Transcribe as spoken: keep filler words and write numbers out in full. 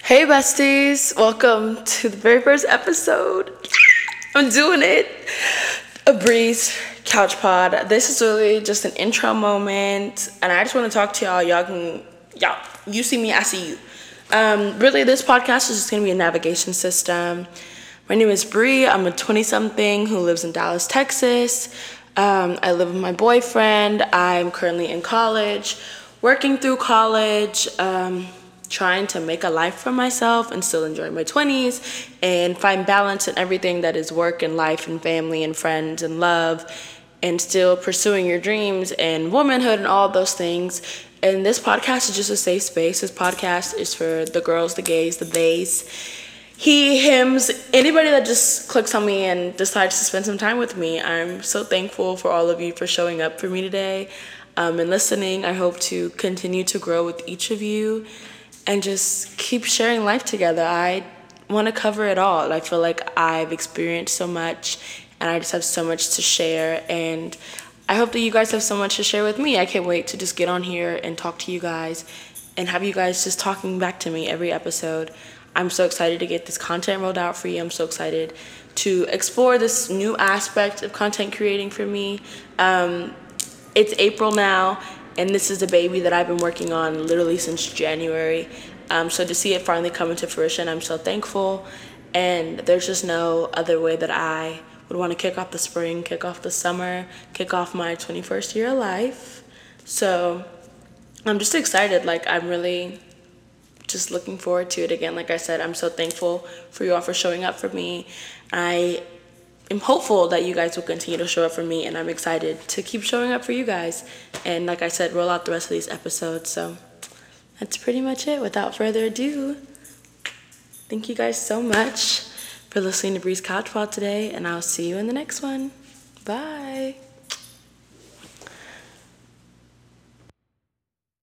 Hey besties, welcome to the very first episode. I'm doing it. A Breeze Couch Pod. This is really just an intro moment, and I just want to talk to y'all. Y'all can, y'all, you see me, I see you. Um, really, this podcast is just gonna be a navigation system. My name is Bree. I'm a twenty-something who lives in Dallas, Texas. Um, I live with my boyfriend. I'm currently in college, working through college. Um, trying to make a life for myself and still enjoy my twenties and find balance in everything that is work and life and family and friends and love, and still pursuing your dreams and womanhood and all those things. And this podcast is just a safe space. This podcast is for the girls, the gays, the bays, he, hims, anybody that just clicks on me and decides to spend some time with me. I'm so thankful for all of you for showing up for me today um, and listening. I hope to continue to grow with each of you and just keep sharing life together. I want to cover it all. I feel like I've experienced so much and I just have so much to share, and I hope that you guys have so much to share with me. I can't wait to just get on here and talk to you guys and have you guys just talking back to me every episode. I'm so excited to get this content rolled out for you. I'm so excited to explore this new aspect of content creating for me. Um, it's April now, and this is a baby that I've been working on literally since January. Um, so to see it finally come into fruition, I'm so thankful. And there's just no other way that I would want to kick off the spring, kick off the summer, kick off my twenty-first year of life. So I'm just excited. Like, I'm really just looking forward to it again. Like I said, I'm so thankful for you all for showing up for me. I I'm hopeful that you guys will continue to show up for me, and I'm excited to keep showing up for you guys. And like I said, roll out the rest of these episodes. So that's pretty much it. Without further ado, thank you guys so much for listening to Breeze Couch Pod today, and I'll see you in the next one. Bye.